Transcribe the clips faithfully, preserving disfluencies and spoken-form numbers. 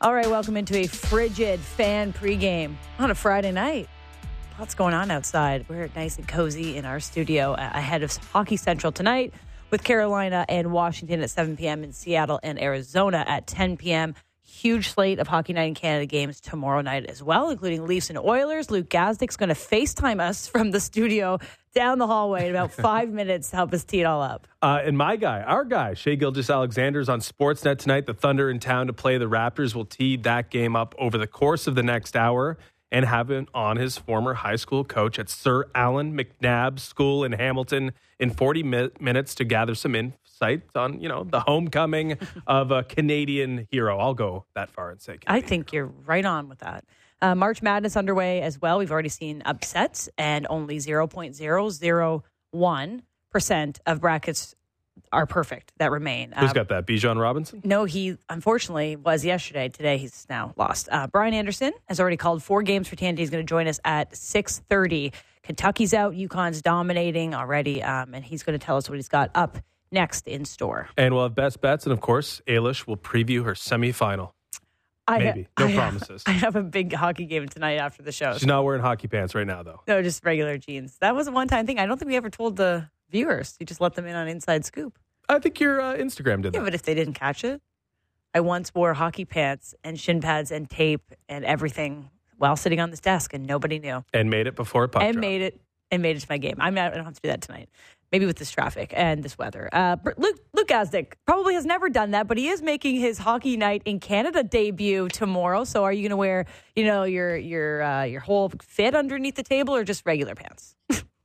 All right, welcome into a frigid fan pregame on a Friday night. Lots going on outside. We're nice and cozy in our studio ahead of Hockey Central tonight with Carolina and Washington at seven p.m. in Seattle and Arizona at ten p.m. Huge slate of Hockey Night in Canada games tomorrow night as well, including Leafs and Oilers. Luke Gazdick's going to FaceTime us from the studio down the hallway in about five minutes to help us tee it all up. Uh, and my guy, our guy, Shea Gilgeous-Alexander's on Sportsnet tonight. The Thunder in town to play the Raptors. Will tee that game up over the course of the next hour and have it on his former high school coach at Sir Alan McNabb School in Hamilton in forty mi- minutes to gather some insight on, you know, the homecoming of a Canadian hero. I'll go that far and say Canadian I think hero. you're right on with that. Uh, March Madness underway as well. We've already seen upsets, and only zero point zero zero one percent of brackets are perfect that remain. Who's uh, got that? Bijan Robinson? No, he unfortunately was yesterday. Today he's now lost. Uh, Brian Anderson has already called four games for T N T. He's going to join us at six thirty. Kentucky's out. UConn's dominating already, um, and he's going to tell us what he's got up next in store. And we'll have best bets, and of course, Ailish will preview her semifinal. I Maybe. Ha- No I promises. Ha- I have a big hockey game tonight after the show. She's not wearing hockey pants right now, though. No, just regular jeans. That was a one-time thing. I don't think we ever told the viewers. You just let them in on Inside Scoop. I think your uh, Instagram did Yeah, that. but if they didn't catch it, I once wore hockey pants and shin pads and tape and everything while sitting on this desk, and nobody knew. And made it before a puck And drop. made it and made it to my game. I'm not, I don't have to do that tonight. Maybe with this traffic and this weather. Uh, Luke, Luke Gazdick probably has never done that, but he is making his Hockey Night in Canada debut tomorrow. So are you going to wear, you know, your your uh, your whole fit underneath the table or just regular pants?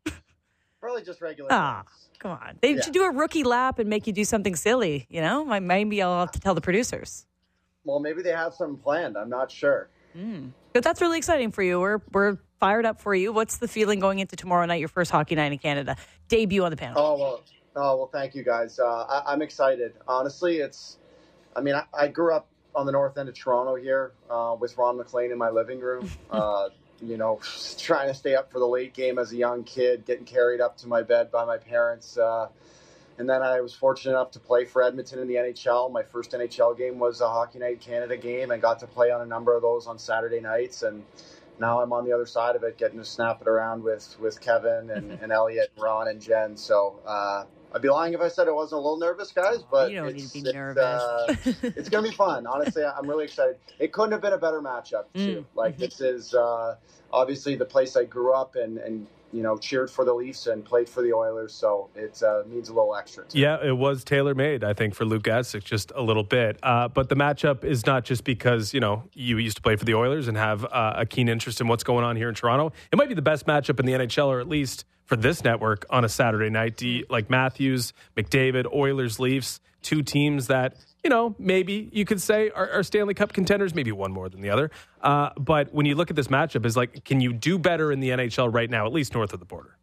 Probably just regular. Ah, pants. come on. They Yeah. should do a rookie lap and make you do something silly, you know? Maybe I'll have to tell the producers. Well, maybe they have something planned. I'm not sure. Mm. But that's really exciting for you. We're we're fired up for you. What's the feeling going into tomorrow night, your first Hockey Night in Canada? Debut on the panel. Oh, well, oh, well thank you, guys. Uh, I, I'm excited. Honestly, it's, I mean, I, I grew up on the north end of Toronto here uh, with Ron McLean in my living room. Uh, you know, trying to stay up for the late game as a young kid, getting carried up to my bed by my parents. Uh, and then I was fortunate enough to play for Edmonton in the N H L. My first N H L game was a Hockey Night Canada game, and got to play on a number of those on Saturday nights. And now I'm on the other side of it, getting to snap it around with, with Kevin and, and Elliot, and Ron, and Jen. So uh, I'd be lying if I said I wasn't a little nervous, guys. But You don't it's, need to be it's, nervous. Uh, it's going to be fun. Honestly, I'm really excited. It couldn't have been a better matchup, too. Mm. Like, Mhm. this is uh, obviously the place I grew up and, and you know, cheered for the Leafs and played for the Oilers. So it uh, means a little extra, too. Yeah, it was tailor-made, I think, for Luke Gazdick, just a little bit. Uh, but the matchup is not just because, you know, you used to play for the Oilers and have uh, a keen interest in what's going on here in Toronto. It might be the best matchup in the N H L, or at least for this network on a Saturday night. Do you, like Matthews, McDavid, Oilers, Leafs, two teams that, you know, maybe you could say are, are Stanley Cup contenders, maybe one more than the other. Uh, but when you look at this matchup, is like, can you do better in the N H L right now, at least north of the border?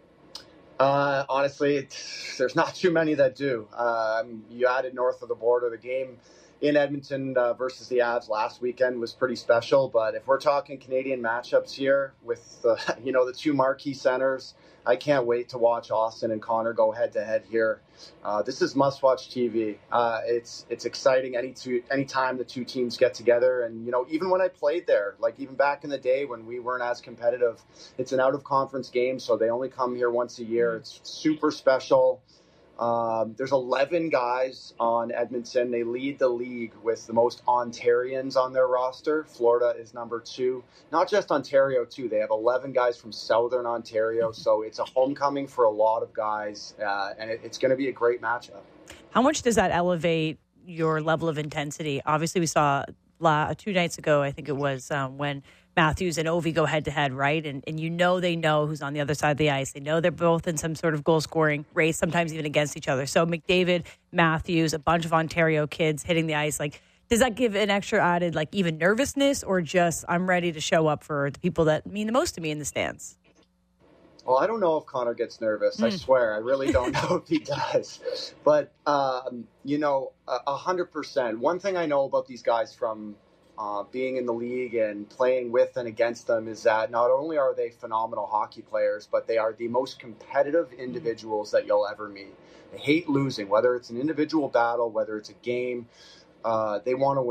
Uh, honestly, it's, there's not too many that do. Um, you added north of the border. The game in Edmonton uh, versus the Avs last weekend was pretty special. But if we're talking Canadian matchups here with the, you know, the two marquee centers, I can't wait to watch Austin and Connor go head to head here. Uh, this is must-watch T V. Uh, it's it's exciting any two any time the two teams get together. And you know, even when I played there, like even back in the day when we weren't as competitive, it's an out-of-conference game, so they only come here once a year. It's super special. Um, there's eleven guys on Edmonton. They lead the league with the most Ontarians on their roster. Florida is number two. Not just Ontario, too. They have eleven guys from Southern Ontario. So it's a homecoming for a lot of guys, uh, and it, it's going to be a great matchup. How much does that elevate your level of intensity? Obviously, we saw la- two nights ago, I think it was, um, when Matthews and Ovi go head-to-head, right? And and you know they know who's on the other side of the ice. They know they're both in some sort of goal-scoring race, sometimes even against each other. So McDavid, Matthews, a bunch of Ontario kids hitting the ice. Like, does that give an extra added, like, even nervousness, or just I'm ready to show up for the people that mean the most to me in the stands? Well, I don't know if Connor gets nervous. Mm. I swear. I really don't know if he does. But, um, you know, a hundred percent. One thing I know about these guys from uh, being in the league and playing with and against them is that not only are they phenomenal hockey players, but they are the most competitive individuals that you'll ever meet. They hate losing, whether it's an individual battle, whether it's a game. Uh, they want to win.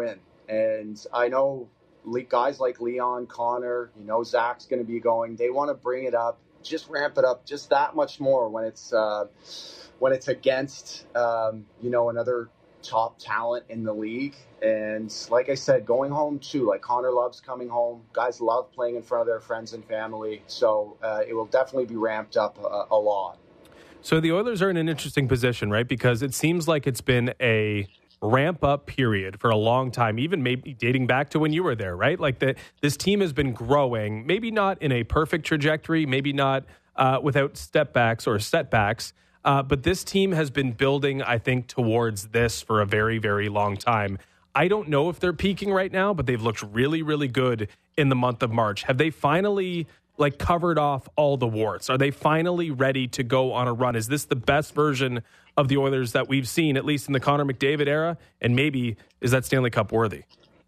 And I know guys like Leon, Connor, you know, Zach's going to be going. They want to bring it up, just ramp it up just that much more when it's uh, when it's against, um, you know, another top talent in the league. And like I said, going home too, like Connor loves coming home. Guys love playing in front of their friends and family. So uh, it will definitely be ramped up a, a lot. So the Oilers are in an interesting position, right? Because it seems like it's been a ramp up period for a long time, even maybe dating back to when you were there, right? Like that, this team has been growing, maybe not in a perfect trajectory, maybe not uh, without step backs or setbacks, uh, but this team has been building, I think, towards this for a very, very long time. I don't know if they're peaking right now, but they've looked really, really good in the month of March. Have they finally like covered off all the warts? Are they finally ready to go on a run? Is this the best version of the Oilers that we've seen, at least in the Connor McDavid era? And maybe is that Stanley Cup worthy?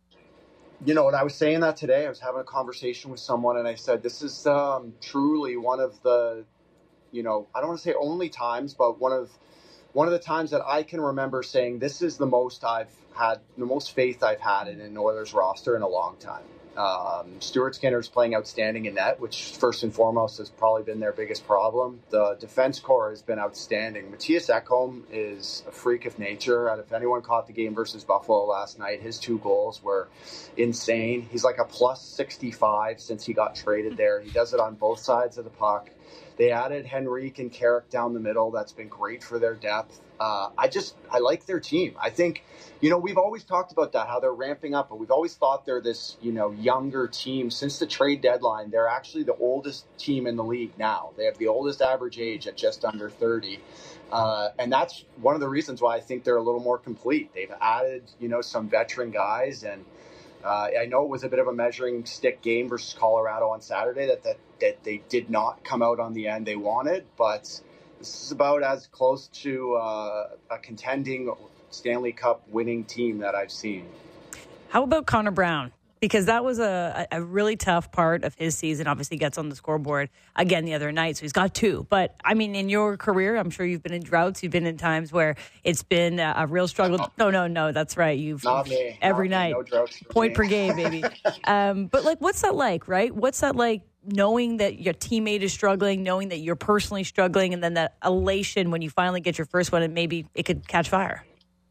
You know, when I was saying that today, I was having a conversation with someone and I said, this is um, truly one of the, you know, I don't want to say only times, but one of one of the times that I can remember saying this is the most I've had, the most faith I've had in an Oilers roster in a long time. Um, Stuart Skinner's playing outstanding in net, which first and foremost has probably been their biggest problem. The defense core has been outstanding. Matthias Ekholm is a freak of nature. And if anyone caught the game versus Buffalo last night, his two goals were insane. He's like a plus sixty-five since he got traded there. He does it on both sides of the puck. They added Henrique and Carrick down the middle. That's been great for their depth. Uh, I just, I like their team. I think, you know, we've always talked about that, how they're ramping up, but we've always thought they're this, you know, younger team. Since the trade deadline, they're actually the oldest team in the league now. They have the oldest average age at just under thirty. Uh, and that's one of the reasons why I think they're a little more complete. They've added, you know, some veteran guys. And uh, I know it was a bit of a measuring stick game versus Colorado on Saturday that, that, that they did not come out on the end they wanted, but this is about as close to uh, a contending Stanley Cup winning team that I've seen. How about Connor Brown? Because that was a, a really tough part of his season. Obviously gets on the scoreboard again the other night, so he's got two. But, I mean, in your career, I'm sure you've been in droughts. You've been in times where it's been a, a real struggle. No, no, no, that's right. You've Not me. Every Not night. Me. No droughts for Point me. per game, baby. um, but, like, what's that like, right? What's that like knowing that your teammate is struggling, knowing that you're personally struggling, and then that elation when you finally get your first one and maybe it could catch fire?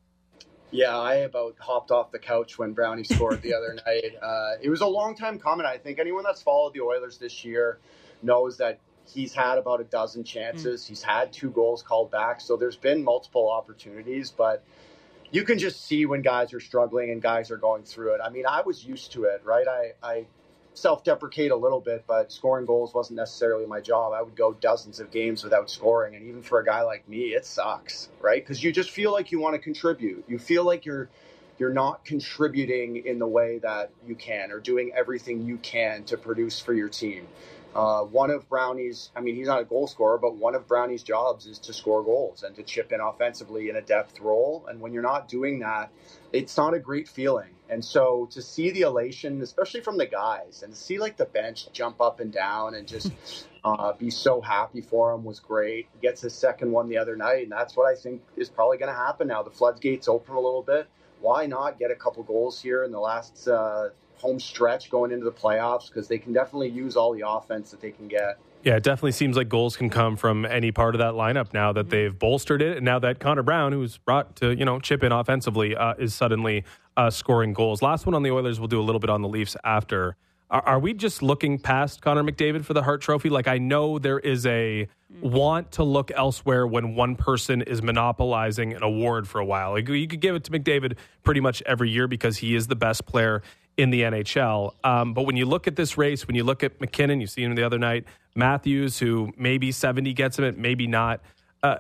Yeah, I about hopped off the couch when Brownie scored the other night. Uh, it was a long time coming. I think anyone that's followed the Oilers this year knows that he's had about a dozen chances. Mm. He's had two goals called back. So there's been multiple opportunities, but you can just see when guys are struggling and guys are going through it. I mean, I was used to it, right? I, I self-deprecate a little bit, but scoring goals wasn't necessarily my job. I would go dozens of games without scoring, and even for a guy like me, it sucks, right? Because you just feel like you want to contribute. You feel like you're you're not contributing in the way that you can, or doing everything you can to produce for your team. Uh, one of Brownie's, I mean, he's not a goal scorer, but one of Brownie's jobs is to score goals and to chip in offensively in a depth role. And when you're not doing that, it's not a great feeling. And so to see the elation, especially from the guys, and to see like the bench jump up and down and just uh, be so happy for him was great. He gets his second one the other night, and that's what I think is probably going to happen now. The floodgates open a little bit. Why not get a couple goals here in the last uh, home stretch going into the playoffs? Because they can definitely use all the offense that they can get. Yeah, it definitely seems like goals can come from any part of that lineup now that they've bolstered it. And now that Connor Brown, who's brought to, you know, chip in offensively, uh, is suddenly uh, scoring goals. Last one on the Oilers, we'll do a little bit on the Leafs after. Are, are we just looking past Connor McDavid for the Hart Trophy? Like, I know there is a want to look elsewhere when one person is monopolizing an award for a while. Like, you could give it to McDavid pretty much every year because he is the best player in the N H L. Um, but when you look at this race, when you look at McKinnon, you see him the other night, Matthews, who maybe seventy gets him, it, maybe not. Uh,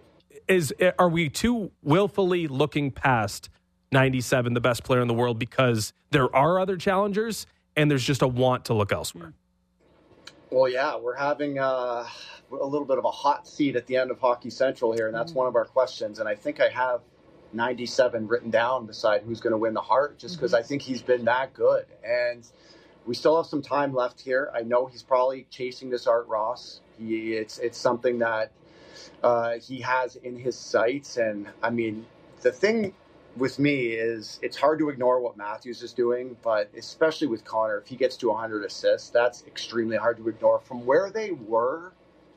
is Are we too willfully looking past ninety-seven, the best player in the world, because there are other challengers and there's just a want to look elsewhere? Well, yeah, we're having uh, a little bit of a hot seat at the end of Hockey Central here, and that's one of our questions. And I think I have ninety-seven written down beside who's going to win the Hart, just because mm-hmm. I think he's been that good. And we still have some time left here. I know he's probably chasing this Art Ross. He, it's it's something that uh, he has in his sights. And I mean, the thing with me is it's hard to ignore what Matthews is doing, but especially with Connor, if he gets to one hundred assists, that's extremely hard to ignore. From where they were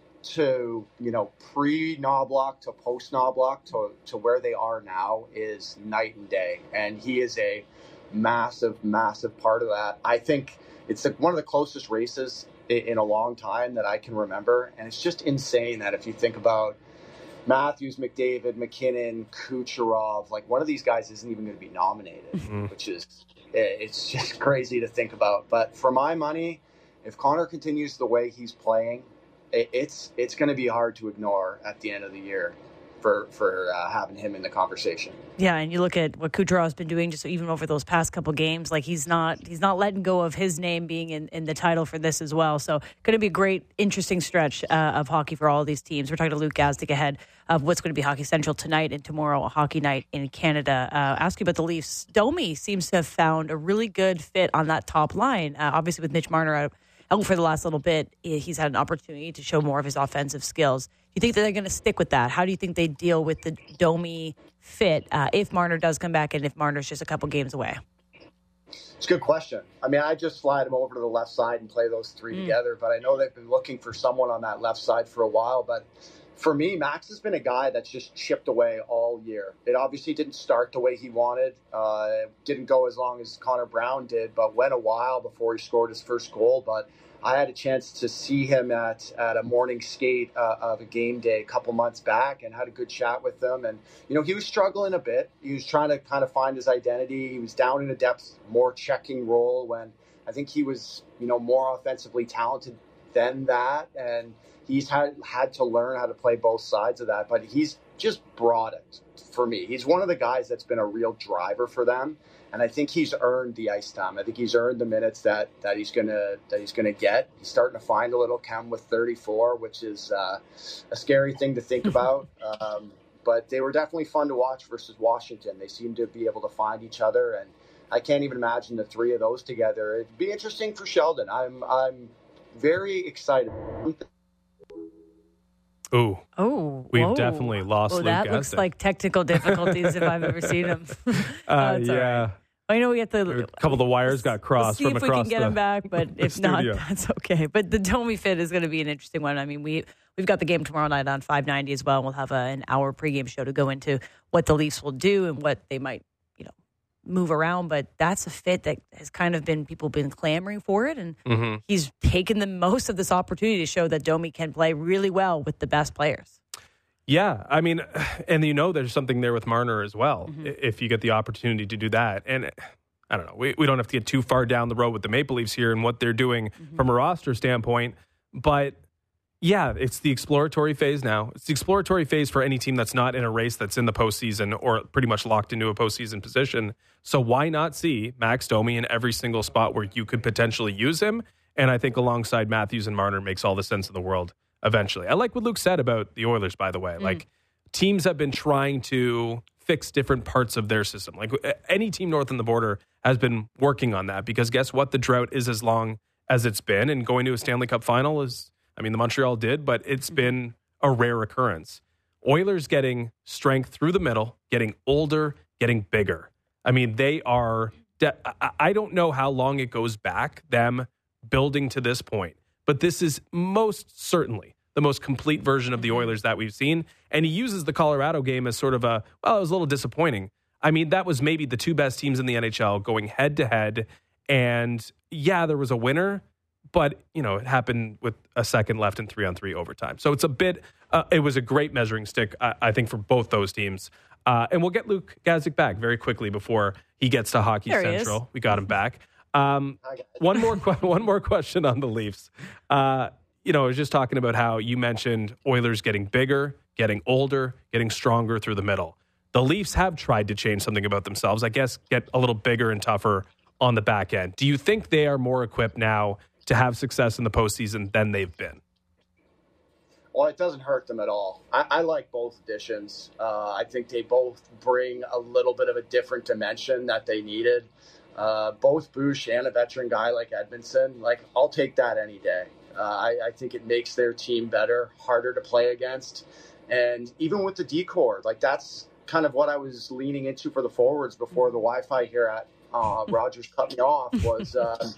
to, you know, pre-Knoblauch to post-Knoblauch to, to where they are now is night and day. And he is a massive, massive part of that. I think it's like one of the closest races in, in a long time that I can remember. And it's just insane that if you think about Matthews, McDavid, McKinnon, Kucherov, like one of these guys isn't even going to be nominated, mm-hmm. which is, it's just crazy to think about. But for my money, if Connor continues the way he's playing, it's it's going to be hard to ignore at the end of the year for for uh, having him in the conversation. Yeah, and you look at what Kucherov's been doing just even over those past couple games, like he's not he's not letting go of his name being in, in the title for this as well. So going to be a great, interesting stretch uh, of hockey for all of these teams. We're talking to Luke Gazdic ahead of what's going to be Hockey Central tonight and tomorrow, a hockey night in Canada. Uh, ask you about the Leafs. Domi seems to have found a really good fit on that top line, uh, obviously with Mitch Marner out out for the last little bit. He's had an opportunity to show more of his offensive skills. Do you think that they're going to stick with that? How do you think they deal with the Domi fit uh, if Marner does come back and if Marner's just a couple games away? It's a good question. I mean, I just slide him over to the left side and play those three mm. together, but I know they've been looking for someone on that left side for a while. But for me, Max has been a guy that's just chipped away all year. It obviously didn't start the way he wanted. Uh, it didn't go as long as Connor Brown did, but went a while before he scored his first goal. But I had a chance to see him at, at a morning skate uh, of a game day a couple months back and had a good chat with him. And, you know, he was struggling a bit. He was trying to kind of find his identity. He was down in a depth, more checking role when I think he was, you know, more offensively talented than that. And he's had, had to learn how to play both sides of that. But he's just brought it for me. He's one of the guys that's been a real driver for them. And I think he's earned the ice time. I think he's earned the minutes that, that he's gonna that he's gonna get. He's starting to find a little chem with thirty-four, which is uh, a scary thing to think about. Um, but they were definitely fun to watch versus Washington. They seem to be able to find each other, and I can't even imagine the three of those together. It'd be interesting for Sheldon. I'm I'm very excited. Ooh. Oh, we've whoa. definitely lost well, Luke that Gazdic. Looks like technical difficulties if I've ever seen him. uh, yeah. Right. I know we get the a couple of the wires got crossed we'll see from if across we can get the, him back, but if not, that's okay. But the Domi fit is going to be an interesting one. I mean, we we've got the game tomorrow night on five ninety as well. And we'll have a, an hour pregame show to go into what the Leafs will do and what they might, you know, move around. But that's a fit that has kind of been people been clamoring for it, and mm-hmm. he's taken the most of this opportunity to show that Domi can play really well with the best players. Yeah, I mean, and you know there's something there with Marner as well, mm-hmm. if you get the opportunity to do that. And I don't know, we, we don't have to get too far down the road with the Maple Leafs here and what they're doing mm-hmm. from a roster standpoint. But yeah, it's the exploratory phase now. It's the exploratory phase for any team that's not in a race that's in the postseason or pretty much locked into a postseason position. So why not see Max Domi in every single spot where you could potentially use him? And I think alongside Matthews and Marner makes all the sense in the world. Eventually. I like what Luke said about the Oilers, by the way. Mm. Like, teams have been trying to fix different parts of their system. Like, any team north on the border has been working on that because guess what? The drought is as long as it's been, and going to a Stanley Cup final is, I mean, the Montreal did, but it's mm. been a rare occurrence. Oilers getting strength through the middle, getting older, getting bigger. I mean, they are, de- I don't know how long it goes back, them building to this point. But this is most certainly the most complete version of the Oilers that we've seen. And he uses the Colorado game as sort of a, well, it was a little disappointing. I mean, that was maybe the two best teams in the N H L going head to head. And yeah, there was a winner, but, you know, it happened with a second left in three on three overtime. So it's a bit, uh, it was a great measuring stick, I, I think, for both those teams. Uh, and we'll get Luke Gazdic back very quickly before he gets to Hockey there Central. We got him back. Um, one more, one more question on the Leafs. Uh, you know, I was just talking about how you mentioned Oilers getting bigger, getting older, getting stronger through the middle. The Leafs have tried to change something about themselves, I guess, get a little bigger and tougher on the back end. Do you think they are more equipped now to have success in the postseason than they've been? Well, it doesn't hurt them at all. I, I like both additions. Uh, I think they both bring a little bit of a different dimension that they needed. Uh, both Bush and a veteran guy like Edmundson, like, I'll take that any day. Uh, I, I think it makes their team better, harder to play against. And even with the D-core, like, that's kind of what I was leaning into for the forwards before the Wi-Fi here at uh, Rogers cut me off was uh,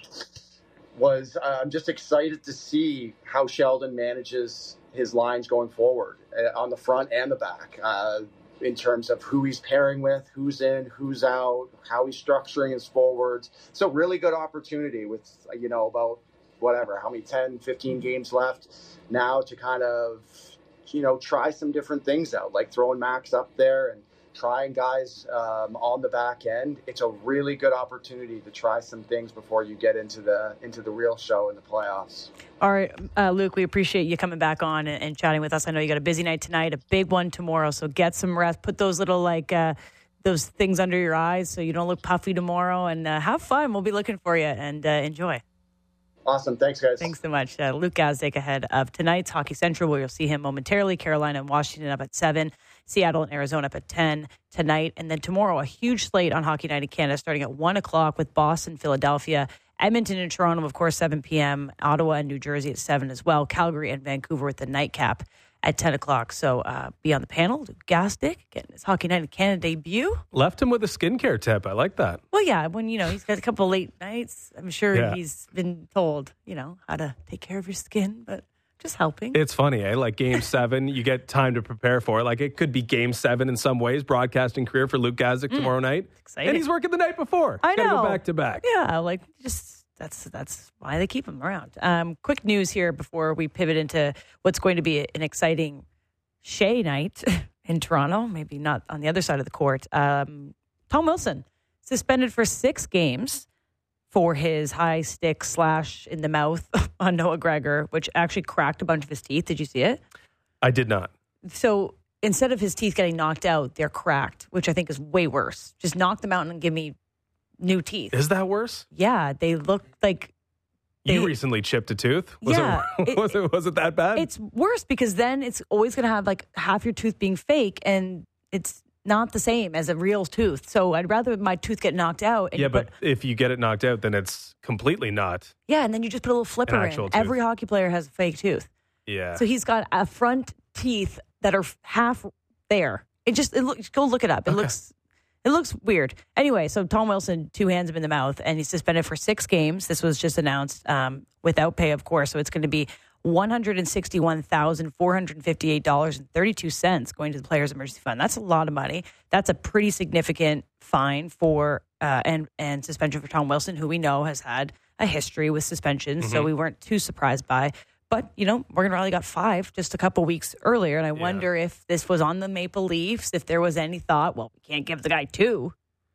was uh, I'm just excited to see how Sheldon manages his lines going forward uh, on the front and the back uh, in terms of who he's pairing with, who's in, who's out, how he's structuring his forwards. So really good opportunity with, you know, about whatever, how many, ten, fifteen games left now to kind of, you know, try some different things out, like throwing Max up there and trying guys um, on the back end. It's a really good opportunity to try some things before you get into the into the real show in the playoffs. All right, uh, Luke, we appreciate you coming back on and, and chatting with us. I know you got a busy night tonight, a big one tomorrow, so get some rest. Put those little, like, uh, those things under your eyes so you don't look puffy tomorrow, and uh, have fun. We'll be looking for you, and uh, enjoy. Awesome. Thanks, guys. Thanks so much. Uh, Luke Gazdic ahead of tonight's Hockey Central, where you'll see him momentarily. Carolina and Washington up at seven. Seattle and Arizona up at ten tonight. And then tomorrow, a huge slate on Hockey Night in Canada starting at one o'clock with Boston, Philadelphia, Edmonton and Toronto, of course, seven p.m., Ottawa and New Jersey at seven as well, Calgary and Vancouver with the nightcap at ten o'clock. So uh, be on the panel. Luke Gazdic getting his Hockey Night in Canada debut. Left him with a skincare tip. I like that. Well, yeah, when, you know, he's got a couple late nights, I'm sure Yeah. he's been told, you know, how to take care of your skin, but just helping. It's funny, eh? Like game seven, you get time to prepare for it. Like it could be game seven in some ways, broadcasting career for Luke Gazdic tomorrow night. exciting. And he's working the night before. I Gotta know. go back to back. Yeah, like just that's that's why they keep him around. Um, quick news here before we pivot into what's going to be an exciting Shea night in Toronto. Maybe not on the other side of the court. Um, Tom Wilson suspended for six games for his high stick slash in the mouth on Noah Gregor, which actually cracked a bunch of his teeth. Did you see it? I did not. So instead of his teeth getting knocked out, they're cracked, which I think is way worse. Just knock them out and give me new teeth. Is that worse? Yeah, they look like. They, You recently chipped a tooth. Was Yeah, it, it- was it was it that bad? It's worse because then it's always going to have like half your tooth being fake, and it's not the same as a real tooth. So I'd rather my tooth get knocked out. And yeah, you but put, if you get it knocked out, then it's completely not. yeah, and then you just put a little flipper in. actual tooth. Every hockey player has a fake tooth, Yeah. so he's got a front teeth that are half there. It just it look, go look it up. It Okay. looks. It looks weird. Anyway, so Tom Wilson, two hands him in the mouth, and he's suspended for six games. This was just announced um, without pay, of course. So it's going to be one hundred sixty-one thousand four hundred fifty-eight dollars and thirty-two cents going to the Players Emergency Fund. That's a lot of money. That's a pretty significant fine for uh, and and suspension for Tom Wilson, who we know has had a history with suspensions. So we weren't too surprised by. But, you know, Morgan Rielly got five just a couple weeks earlier. And I wonder if this was on the Maple Leafs, if there was any thought, well, we can't give the guy two.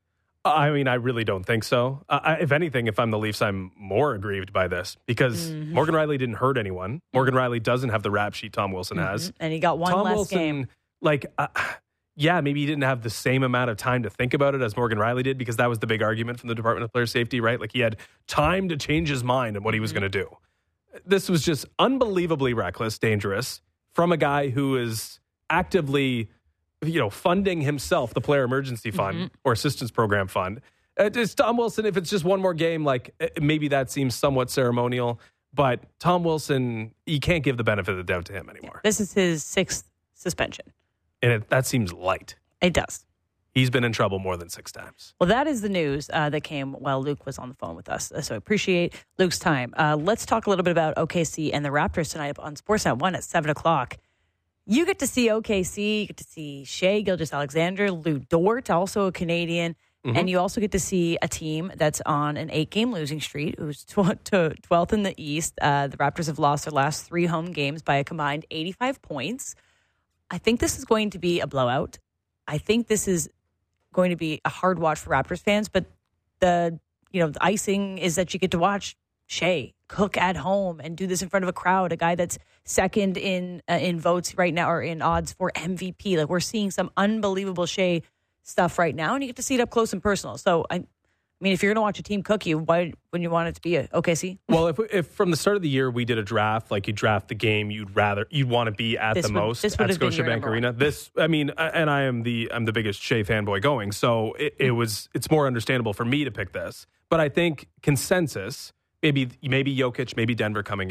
I mean, I really don't think so. Uh, I, if anything, if I'm the Leafs, I'm more aggrieved by this because Mm-hmm. Morgan Rielly didn't hurt anyone. Morgan Rielly doesn't have the rap sheet Tom Wilson has. And he got one Tom less Wilson, game. like, uh, yeah, maybe he didn't have the same amount of time to think about it as Morgan Rielly did because that was the big argument from the Department of Player Safety, right? Like he had time to change his mind and what he was Mm-hmm. going to do. This was just unbelievably reckless, dangerous from a guy who is actively, you know, funding himself, the Player Emergency Fund Mm-hmm. or Assistance Program Fund. Uh, just Tom Wilson, if it's just one more game, like uh, maybe that seems somewhat ceremonial. But Tom Wilson, you can't give the benefit of the doubt to him anymore. This is his sixth suspension. And it, that seems light. It does. He's been in trouble more than six times. Well, that is the news uh, that came while Luke was on the phone with us. So I appreciate Luke's time. Uh, let's talk a little bit about O K C and the Raptors tonight on Sportsnet one at seven o'clock. You get to see O K C, you get to see Shea Gilgeous-Alexander, Lou Dort, also a Canadian, Mm-hmm. and you also get to see a team that's on an eight-game losing streak, who's tw- to twelfth in the East. Uh, the Raptors have lost their last three home games by a combined eighty-five points. I think this is going to be a blowout. I think this is going to be a hard watch for Raptors fans, but the you know the icing is that you get to watch Shea cook at home and do this in front of a crowd, a guy that's second in uh, in votes right now or in odds for M V P. Like we're seeing some unbelievable Shea stuff right now, and you get to see it up close and personal. So I, I mean, if you're going to watch a team cook you, why wouldn't you want it to be a O K C? Well, if if from the start of the year we did a draft, like you draft the game, you'd rather you'd want to be at This the would- most this would at have been your Scotiabank number Arena. one. This, I mean, and I am the I'm the biggest Shea fanboy going, so it, it was it's more understandable for me to pick this. But I think consensus, maybe maybe Jokic, maybe Denver coming in,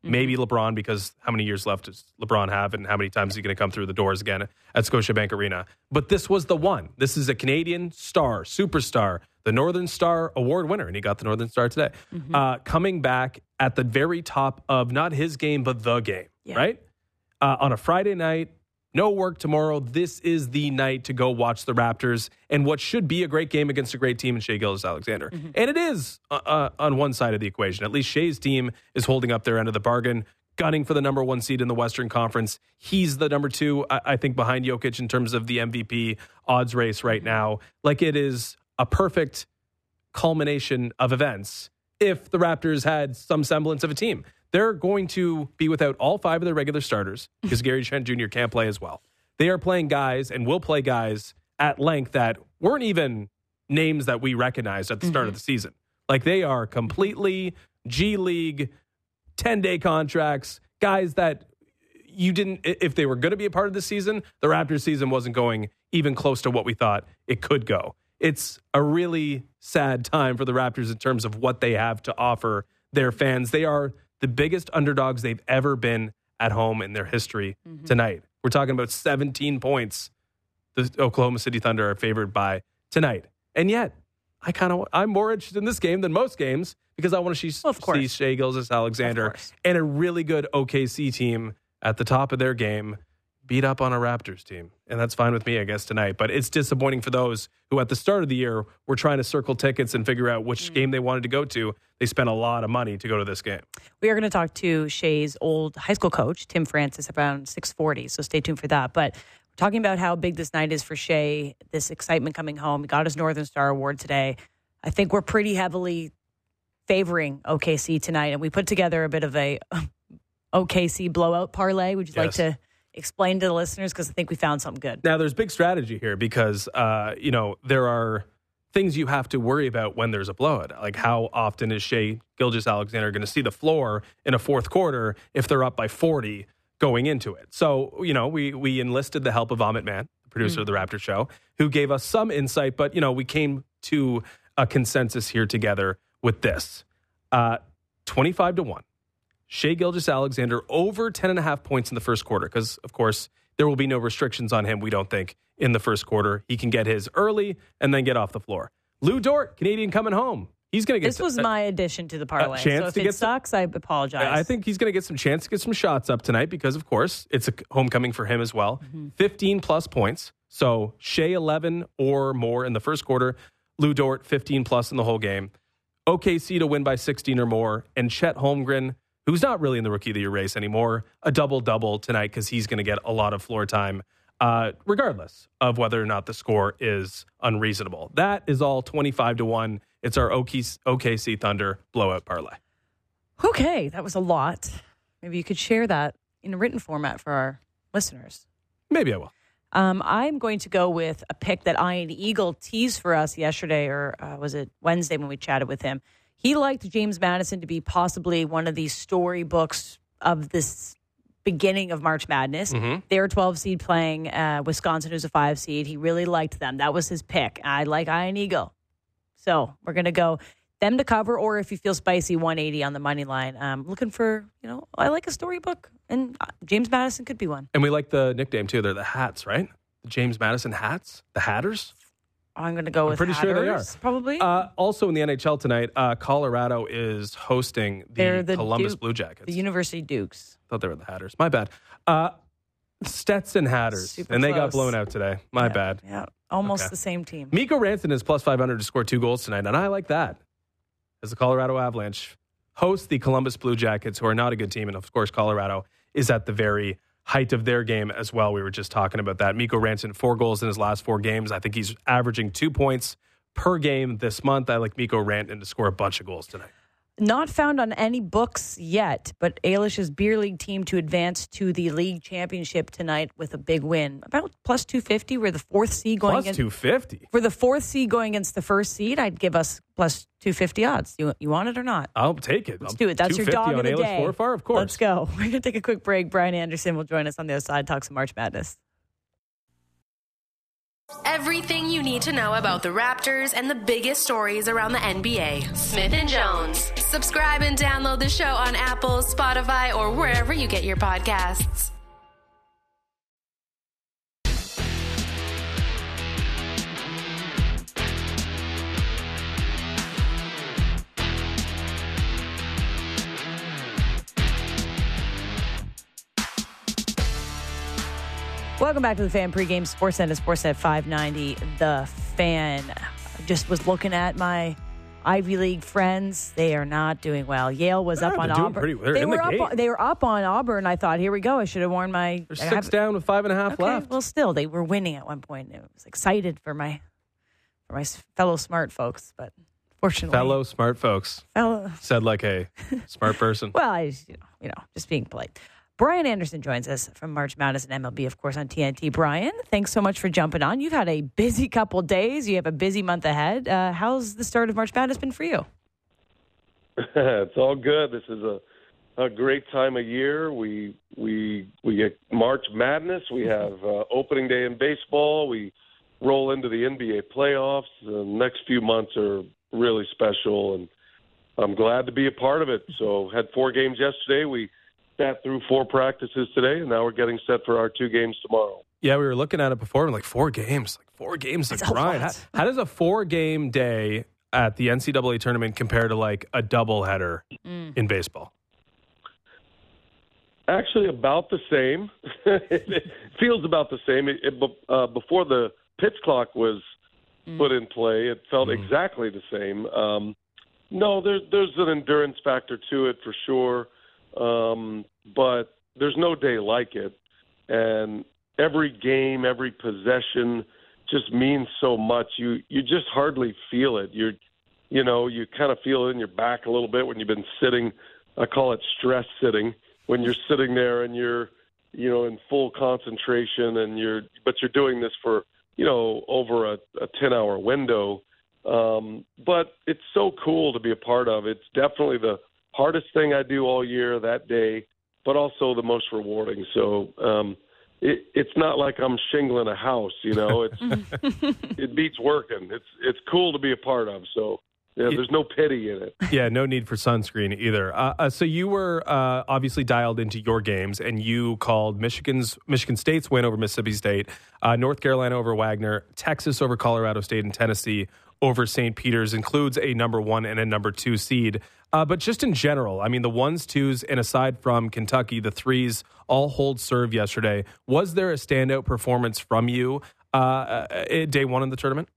Mm-hmm. Maybe LeBron, because how many years left does LeBron have and how many times is he going to come through the doors again at Scotiabank Arena? But this was the one. This is a Canadian star, superstar, the Northern Star Award winner, and he got the Northern Star today, mm-hmm. uh, coming back at the very top of not his game, but the game, yeah. right? Uh, on a Friday night, no work tomorrow. This is the night to go watch the Raptors and what should be a great game against a great team in Shai Gilgeous-Alexander. Mm-hmm. And it is uh, uh, on one side of the equation. At least Shai's team is holding up their end of the bargain, gunning for the number one seed in the Western Conference. He's the number two, I, I think, behind Jokic in terms of the M V P odds race right now. Like, it is a perfect culmination of events if the Raptors had some semblance of a team. They're going to be without all five of their regular starters because Gary Trent Junior can't play as well. They are playing guys and will play guys at length that weren't even names that we recognized at the start mm-hmm. of the season. Like, they are completely G League, ten-day contracts, guys that you didn't, if they were going to be a part of the season, the Raptors season wasn't going even close to what we thought it could go. It's a really sad time for the Raptors in terms of what they have to offer their fans. They are the biggest underdogs they've ever been at home in their history mm-hmm. tonight. We're talking about seventeen points the Oklahoma City Thunder are favored by tonight. And yet, I kind of I'm more interested in this game than most games because I want to see, well, see Shai Gilgeous-Alexander and a really good O K C team at the top of their game beat up on a Raptors team. And that's fine with me, I guess, tonight. But it's disappointing for those who at the start of the year were trying to circle tickets and figure out which mm. game they wanted to go to. They spent a lot of money to go to this game. We are going to talk to Shai's old high school coach, Tim Francis, around six forty. So stay tuned for that. But we're talking about how big this night is for Shai, this excitement coming home. He got his Northern Star Award today. I think we're pretty heavily favoring O K C tonight. And we put together a bit of a O K C blowout parlay. Would you yes. like to explain to the listeners, because I think we found something good. Now, there's big strategy here because, uh, you know, there are things you have to worry about when there's a blowout. Like, how often is Shai Gilgeous-Alexander going to see the floor in a fourth quarter if they're up by forty going into it? So, you know, we we enlisted the help of Amit Man, the producer mm. of the Raptor Show, who gave us some insight. But, you know, we came to a consensus here together with this. Uh, twenty-five to one. Shai Gilgeous-Alexander over ten and a half points in the first quarter because, of course, there will be no restrictions on him, we don't think, in the first quarter. He can get his early and then get off the floor. Lou Dort, Canadian coming home. He's going to get This was a, my addition to the parlay. Chance so if to it get sucks, some, I apologize. I think he's going to get some chance to get some shots up tonight because, of course, it's a homecoming for him as well. Mm-hmm. fifteen plus points. So Shai eleven or more in the first quarter. Lou Dort fifteen plus in the whole game. O K C to win by sixteen or more. And Chet Holmgren, who's not really in the Rookie of the Year race anymore, a double-double tonight because he's going to get a lot of floor time, uh, regardless of whether or not the score is unreasonable. That is all twenty-five to one. It's our O K C Thunder blowout parlay. Okay, that was a lot. Maybe you could share that in a written format for our listeners. Maybe I will. Um, I'm going to go with a pick that Ian Eagle teased for us yesterday, or uh, was it Wednesday when we chatted with him? He liked James Madison to be possibly one of these storybooks of this beginning of March Madness. Mm-hmm. They're a twelve seed playing uh, Wisconsin, who's a five seed. He really liked them. That was his pick. I like Ian Eagle. So we're going to go them to cover, or if you feel spicy, one eighty on the money line. Um, looking for, you know, I like a storybook, and James Madison could be one. And we like the nickname, too. They're the Hats, right? The James Madison Hats? The Hatters? I'm going to go I'm with pretty Hatters, sure they are. Probably. Uh, also in the N H L tonight, uh, Colorado is hosting the, the Columbus Duke, Blue Jackets. The University Dukes. I thought they were the Hatters. My bad. Uh, Stetson Hatters. Super and they close. got blown out today. My yeah, bad. Yeah, almost okay. the same team. Mikko Rantanen is plus five hundred to score two goals tonight, and I like that. As the Colorado Avalanche host the Columbus Blue Jackets, who are not a good team, and of course Colorado is at the very height of their game as well. We were just talking about that. Mikko Rantanen, four goals in his last four games. I think he's averaging two points per game this month. I like Mikko Rantanen to score a bunch of goals tonight. Not found on any books yet, but Ailish's beer league team to advance to the league championship tonight with a big win. About plus two fifty. We're the fourth seed going plus against... two fifty? For the fourth seed going against the first seed, I'd give us plus two fifty odds. You, you want it or not? I'll take it. Let's do it. That's your dog of the Ailish day. Forfar, of course. Let's go. We're going to take a quick break. Brian Anderson will join us on the other side, talk some March Madness. Everything you need to know about the Raptors and the biggest stories around the N B A. Smith and Jones. Subscribe and download the show on Apple, Spotify, or wherever you get your podcasts. Welcome back to the Fan Pregame Sportsnet at Sportsnet five ninety. The Fan. Just was looking at my Ivy League friends. They are not doing well. Yale was Yeah, up on they're doing Auburn. pretty- they're they in were the up. game. On, they were up on Auburn. I thought, here we go. I should have worn my. They're I six have- down with five and a half okay, left. Well, still, they were winning at one point. I was excited for my for my fellow smart folks, but fortunately, Fellow smart folks. fellow. Said like a smart person. Well, I, you know, you know, just being polite. Brian Anderson joins us from March Madness and M L B, of course, on T N T. Brian, thanks so much for jumping on. You've had a busy couple days. You have a busy month ahead. Uh, how's the start of March Madness been for you? It's all good. This is a, a great time of year. We we we get March Madness. We have uh, opening day in baseball. We roll into the N B A playoffs. The next few months are really special, and I'm glad to be a part of it. So had four games yesterday. We sat through four practices today, and now we're getting set for our two games tomorrow. Yeah, we were looking at it before. We're like, four games. Like four games is That's a grind. How, lot. how does a four-game day at the N C double A tournament compare to like a doubleheader Mm. in baseball? Actually, about the same. It feels about the same. It, it, uh, before the pitch clock was Mm. put in play, it felt Mm. exactly the same. Um, no, there's there's an endurance factor to it for sure, um, but there's no day like it. And every game, every possession just means so much. You you just hardly feel it. You're, you know, you kind of feel it in your back a little bit when you've been sitting. I call it stress sitting. When you're sitting there and you're, you know, in full concentration and you're, but you're doing this for, you know, over a, a ten-hour window. Um, but it's so cool to be a part of. It's definitely the hardest thing I do all year that day, but also the most rewarding. So um, it, it's not like I'm shingling a house, you know. It's it beats working. It's it's cool to be a part of. So yeah, there's no pity in it. Yeah, no need for sunscreen either. Uh, uh, so you were uh, obviously dialed into your games, and you called Michigan's Michigan State's win over Mississippi State, uh, North Carolina over Wagner, Texas over Colorado State, and Tennessee over Saint Peter's. Includes a number one and a number two seed. Uh, but just in general, I mean, the ones, twos, and aside from Kentucky, the threes all hold serve yesterday. Was there a standout performance from you uh, uh, day one in the tournament?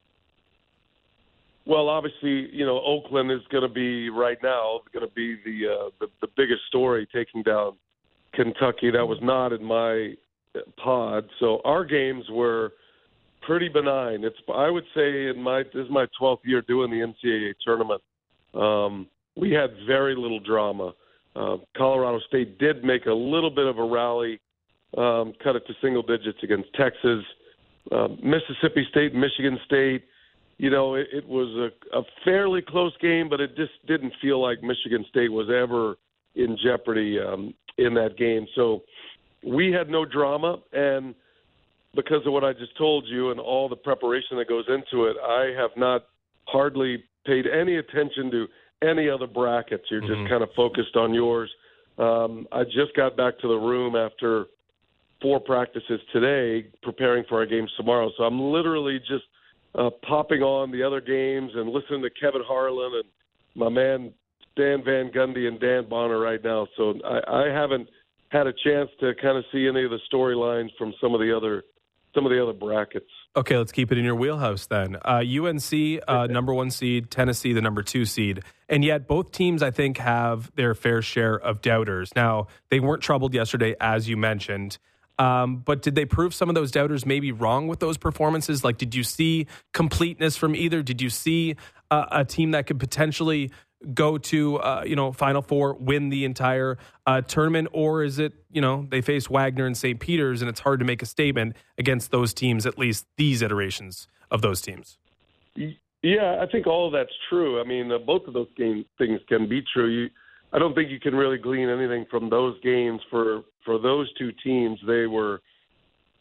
Well, obviously, you know, Oakland is going to be right now going to be the, uh, the the biggest story, taking down Kentucky. That was not in my pod. So our games were pretty benign. It's I would say in my this is my twelfth year doing the N C double A tournament. Um, we had very little drama. Uh, Colorado State did make a little bit of a rally, um, cut it to single digits against Texas. Uh, Mississippi State, Michigan State. You know, it, it was a, a fairly close game, but it just didn't feel like Michigan State was ever in jeopardy um, in that game. So we had no drama, and because of what I just told you and all the preparation that goes into it, I have not hardly paid any attention to any other brackets. You're Mm-hmm. just kind of focused on yours. Um, I just got back to the room after four practices today, preparing for our games tomorrow. So I'm literally just Uh, popping on the other games and listening to Kevin Harlan and my man Stan Van Gundy and Dan Bonner right now. So I, I haven't had a chance to kind of see any of the storylines from some of the other some of the other brackets. Okay, let's keep it in your wheelhouse then. Uh, U N C, uh, number one seed, Tennessee, the number two seed. And yet both teams, I think, have their fair share of doubters. Now, they weren't troubled yesterday, as you mentioned. Um, but did they prove some of those doubters maybe wrong with those performances? Like, did you see completeness from either? Did you see uh, a team that could potentially go to, uh, you know, Final Four, win the entire uh, tournament? Or is it, you know, they face Wagner and Saint Peter's and it's hard to make a statement against those teams, at least these iterations of those teams? Yeah, I think all of that's true. I mean, uh, both of those game, things can be true. You, I don't think you can really glean anything from those games for, for those two teams. They were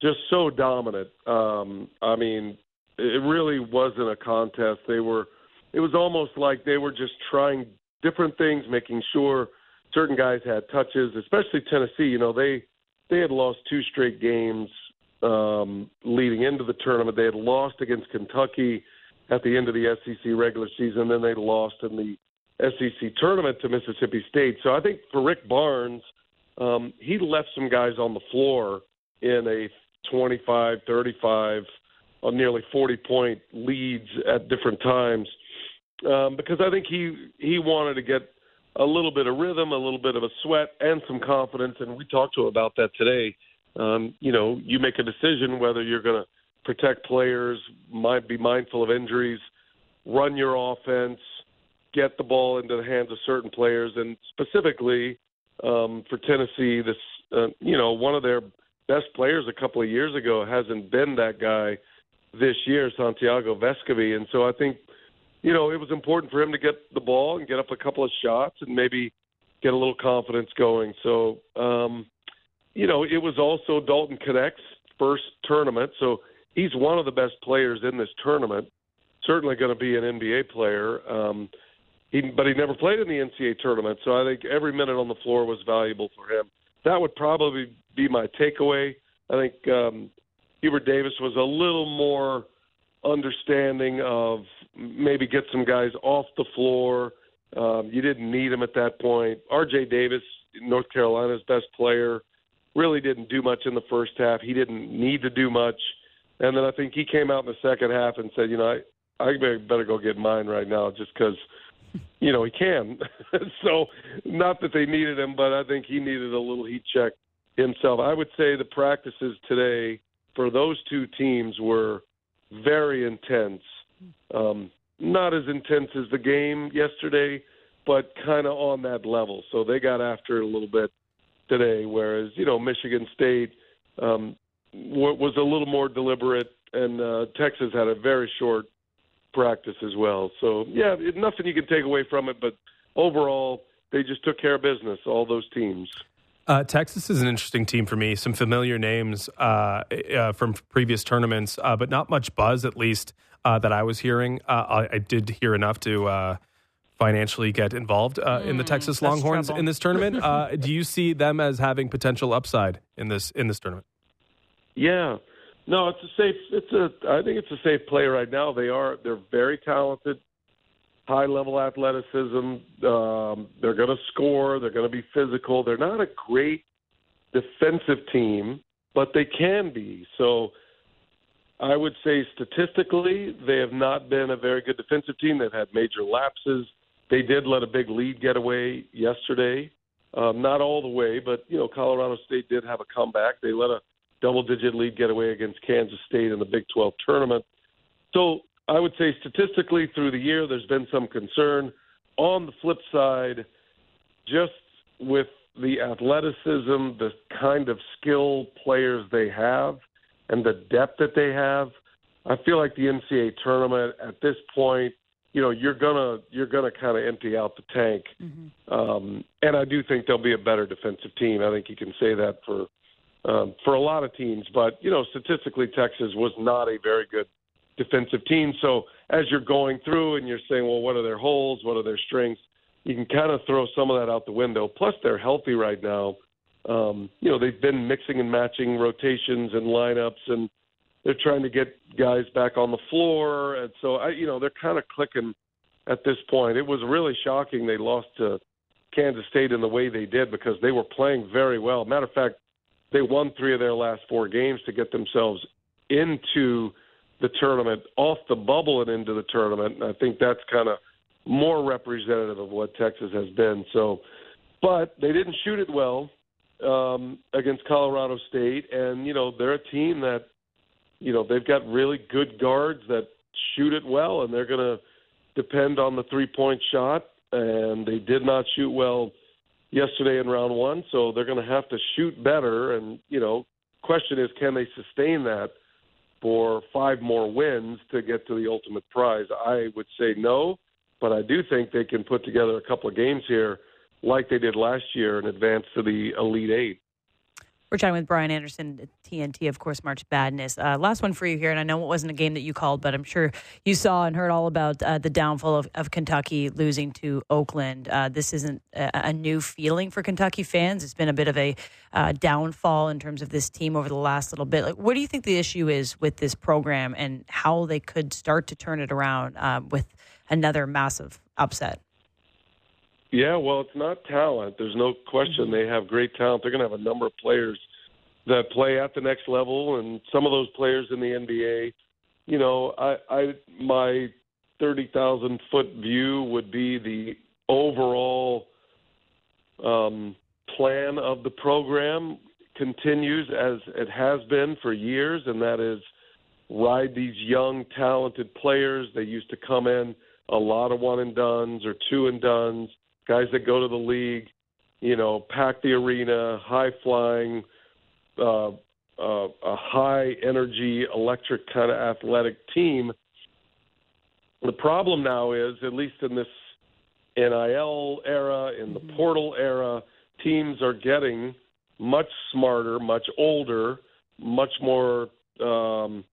just so dominant. Um, I mean, it really wasn't a contest. They were, it was almost like they were just trying different things, making sure certain guys had touches, especially Tennessee. You know, they they had lost two straight games um, leading into the tournament. They had lost against Kentucky at the end of the S E C regular season. Then they lost in the S E C tournament to Mississippi State. So I think for Rick Barnes, um, he left some guys on the floor in a twenty-five, thirty-five, on nearly forty-point leads at different times um, because I think he he wanted to get a little bit of rhythm, a little bit of a sweat, and some confidence. And we talked to him about that today. Um, you know, you make a decision whether you're going to protect players, might be mindful of injuries, run your offense, get the ball into the hands of certain players. And specifically um, for Tennessee, this uh, you know, one of their best players a couple of years ago hasn't been that guy this year, Santiago Vescovi. And so I think, you know, it was important for him to get the ball and get up a couple of shots and maybe get a little confidence going. So, um, you know, it was also Dalton Knecht's first tournament. So he's one of the best players in this tournament, certainly going to be an N B A player. Um, he, but he never played in the N C double A tournament. So I think every minute on the floor was valuable for him. That would probably be my takeaway. I think um, Hubert Davis was a little more understanding of maybe get some guys off the floor. Um, you didn't need him at that point. R J Davis, North Carolina's best player, really didn't do much in the first half. He didn't need to do much. And then I think he came out in the second half and said, you know, I, I better go get mine right now just because, you know, he can. So not that they needed him, but I think he needed a little heat check himself. I would say the practices today for those two teams were very intense. Um, not as intense as the game yesterday, but kind of on that level. So they got after it a little bit today, whereas, you know, Michigan State um, w- was a little more deliberate, and uh, Texas had a very short practice as well. So, yeah, it, nothing you can take away from it, but overall they just took care of business, all those teams. Uh, Texas is an interesting team for me. Some familiar names uh, uh, from previous tournaments, uh, but not much buzz, at least, uh, that I was hearing. Uh, I, I did hear enough to uh, financially get involved uh, mm, in the Texas Longhorns trouble. in this tournament. Uh, do you see them as having potential upside in this in this tournament? Yeah. No, it's a safe. It's a. I think it's a safe play right now. They are. They're very talented, high level athleticism. Um, they're going to score. They're going to be physical. They're not a great defensive team, but they can be. So, I would say statistically, they have not been a very good defensive team. They've had major lapses. They did let a big lead get away yesterday. Um, not all the way, but you know, Colorado State did have a comeback. They let a double-digit lead get away against Kansas State in the Big twelve tournament. So I would say statistically through the year there's been some concern. On the flip side, just with the athleticism, the kind of skill players they have, and the depth that they have, I feel like the N C double A tournament at this point, you know, you're gonna you're gonna kind of empty out the tank. Mm-hmm. Um, and I do think they'll be a better defensive team. I think you can say that for Um, for a lot of teams, but, you know, statistically, Texas was not a very good defensive team. So as you're going through and you're saying, well, what are their holes? What are their strengths? You can kind of throw some of that out the window. Plus, they're healthy right now. Um, you know, they've been mixing and matching rotations and lineups, and they're trying to get guys back on the floor. And so, I, you know, they're kind of clicking at this point. It was really shocking they lost to Kansas State in the way they did because they were playing very well. Matter of fact, they won three of their last four games to get themselves into the tournament, off the bubble and into the tournament. And I think that's kind of more representative of what Texas has been. So, but they didn't shoot it well um, against Colorado State. And, you know, they're a team that, you know, they've got really good guards that shoot it well, and they're going to depend on the three-point shot. And they did not shoot well yesterday in round one, so they're going to have to shoot better. And, you know, question is, can they sustain that for five more wins to get to the ultimate prize? I would say no, but I do think they can put together a couple of games here like they did last year and advance to the Elite Eight. We're chatting with Brian Anderson, T N T, of course, March Madness. Uh, last one for you here, and I know it wasn't a game that you called, but I'm sure you saw and heard all about uh, the downfall of, of Kentucky losing to Oakland. Uh, this isn't a, a new feeling for Kentucky fans. It's been a bit of a uh, downfall in terms of this team over the last little bit. Like, what do you think the issue is with this program and how they could start to turn it around uh, with another massive upset? Yeah, well, it's not talent. There's no question they have great talent. They're going to have a number of players that play at the next level, and some of those players in the N B A, you know, I, I my thirty thousand foot view would be the overall um, plan of the program continues as it has been for years, and that is ride these young, talented players. They used to come in a lot of one and dones or two and dones. Guys that go to the league, you know, pack the arena, high-flying, uh, uh, a high-energy, electric kind of athletic team. The problem now is, at least in this N I L era, in the mm-hmm. portal era, teams are getting much smarter, much older, much more um,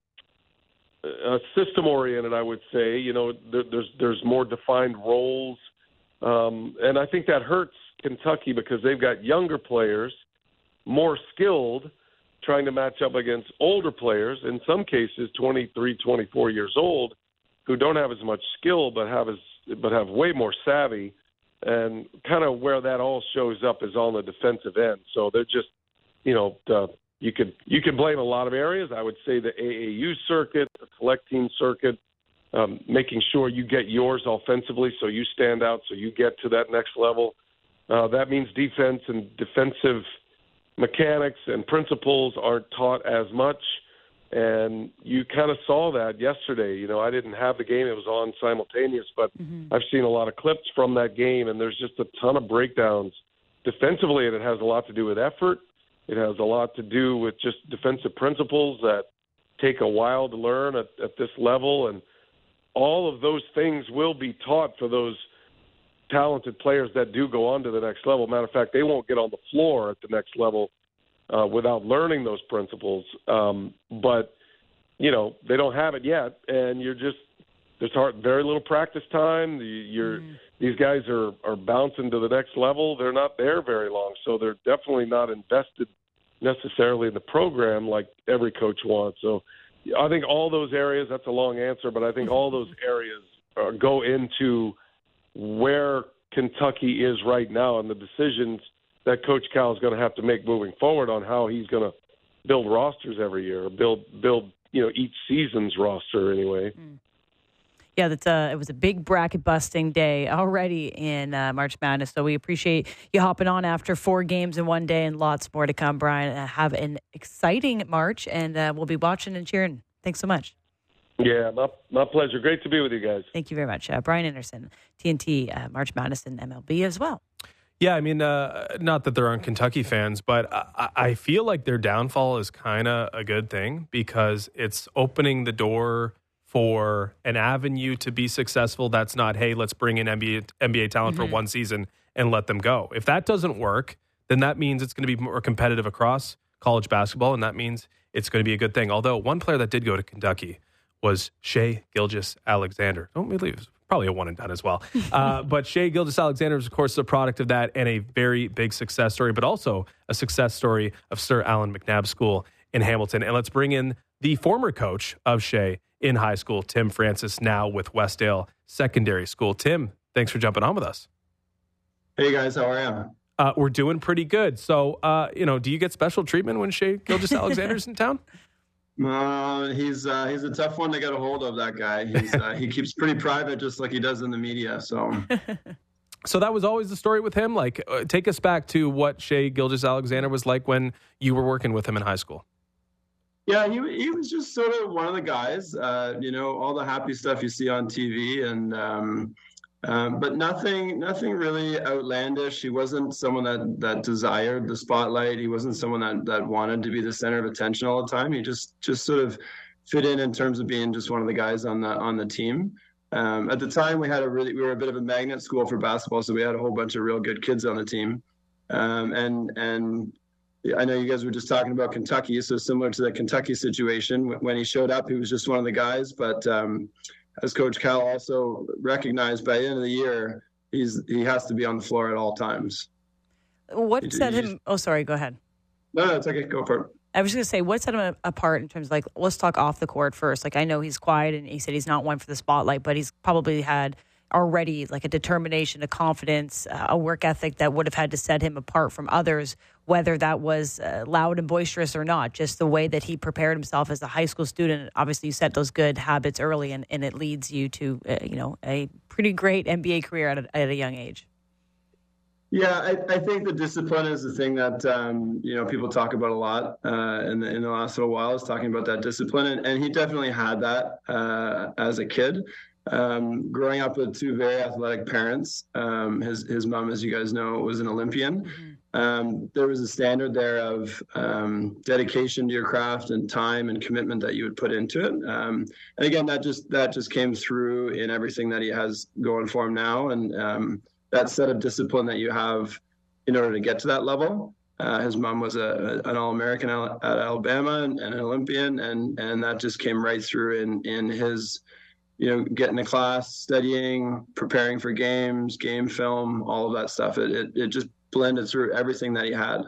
uh, system-oriented, I would say. You know, there, there's there's more defined roles. Um, and I think that hurts Kentucky because they've got younger players, more skilled, trying to match up against older players, in some cases twenty-three, twenty-four years old, who don't have as much skill but have as but have way more savvy. And kind of where that all shows up is on the defensive end. So they're just, you know, uh, you could you could blame a lot of areas. I would say the A A U circuit, the select team circuit. Um, making sure you get yours offensively so you stand out, so you get to that next level. Uh, that means defense and defensive mechanics and principles aren't taught as much. And you kind of saw that yesterday. You know, I didn't have the game. It was on simultaneous, but mm-hmm. I've seen a lot of clips from that game, and there's just a ton of breakdowns defensively, and it has a lot to do with effort. It has a lot to do with just defensive principles that take a while to learn at, at this level, and all of those things will be taught for those talented players that do go on to the next level. Matter of fact, they won't get on the floor at the next level uh, without learning those principles. Um, but, you know, they don't have it yet, and you're just – there's hard, very little practice time. You're, mm. These guys are, are bouncing to the next level. They're not there very long, so they're definitely not invested necessarily in the program like every coach wants. So I think all those areas, that's a long answer, but I think all those areas uh, go into where Kentucky is right now and the decisions that Coach Cal is going to have to make moving forward on how he's going to build rosters every year, or build, build you know, each season's roster anyway. Mm. Yeah, that's a, it was a big bracket-busting day already in uh, March Madness, so we appreciate you hopping on after four games in one day and lots more to come, Brian. Uh, have an exciting March, and uh, we'll be watching and cheering. Thanks so much. Yeah, my, my pleasure. Great to be with you guys. Thank you very much. Uh, Brian Anderson, T N T, uh, March Madness, and M L B as well. Yeah, I mean, uh, not that there aren't Kentucky fans, but I, I feel like their downfall is kind of a good thing because it's opening the door for an avenue to be successful. That's not, hey, let's bring in N B A, N B A talent mm-hmm. for one season and let them go. If that doesn't work, then that means it's going to be more competitive across college basketball, and that means it's going to be a good thing. Although one player that did go to Kentucky was Shai Gilgeous-Alexander. Don't believe it was probably a one and done as well. Uh, but Shai Gilgeous-Alexander is, of course, a product of that and a very big success story, but also a success story of Sir Allan McNabb School in Hamilton. And let's bring in the former coach of Shai in high school, Tim Francis, now with Westdale Secondary School. Tim, thanks for jumping on with us. Hey, guys. How are you? Uh, we're doing pretty good. So, uh, you know, do you get special treatment when Shai Gilgeous-Alexander's in town? Uh, he's uh, he's a tough one to get a hold of, that guy. He's, uh, he keeps pretty private, just like he does in the media. So so that was always the story with him? Like, uh, take us back to what Shai Gilgeous-Alexander was like when you were working with him in high school. Yeah, he he was just sort of one of the guys, uh, you know, all the happy stuff you see on T V, and um, um, but nothing nothing really outlandish. He wasn't someone that, that desired the spotlight. He wasn't someone that, that wanted to be the center of attention all the time. He just just sort of fit in in terms of being just one of the guys on the on the team. Um, at the time, we had a really we were a bit of a magnet school for basketball, so we had a whole bunch of real good kids on the team, um, and and. I know you guys were just talking about Kentucky, so similar to the Kentucky situation. When he showed up, he was just one of the guys. But um, as Coach Cal also recognized, by the end of the year, he's he has to be on the floor at all times. What He- set he him? just- Oh, sorry. Go ahead. No, no, it's okay. Go for it. I was going to say, what set him apart in terms of, like, let's talk off the court first. Like, I know he's quiet and he said he's not one for the spotlight, but he's probably had already like a determination, a confidence, uh, a work ethic that would have had to set him apart from others, whether that was uh, loud and boisterous or not. Just the way that he prepared himself as a high school student. Obviously, you set those good habits early, and, and it leads you to, uh, you know, a pretty great N B A career at a, at a young age. Yeah, I, I think the discipline is the thing that um, you know people talk about a lot uh, in the in the last little while. Is talking about that discipline, and, and he definitely had that uh, as a kid. Um, growing up with two very athletic parents, um, his his mom, as you guys know, was an Olympian. Mm-hmm. Um, there was a standard there of um, dedication to your craft and time and commitment that you would put into it. Um, and again, that just that just came through in everything that he has going for him now, and um, that set of discipline that you have in order to get to that level. Uh, his mom was a, an All-American at Alabama and, and an Olympian, and and that just came right through in in his, you know, getting to class, studying, preparing for games, game film, all of that stuff. It it, it just blended through everything that he had.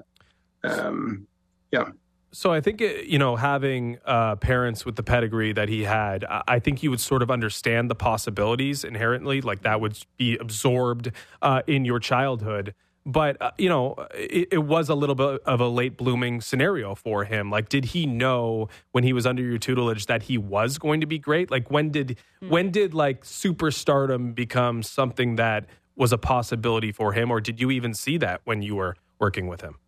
Um, yeah. So I think, you know, having uh, parents with the pedigree that he had, I think you would sort of understand the possibilities inherently, like that would be absorbed uh, in your childhood. But, uh, you know, it, it was a little bit of a late blooming scenario for him. Like, did he know when he was under your tutelage that he was going to be great? Like, when did mm. when did like superstardom become something that was a possibility for him? Or did you even see that when you were working with him?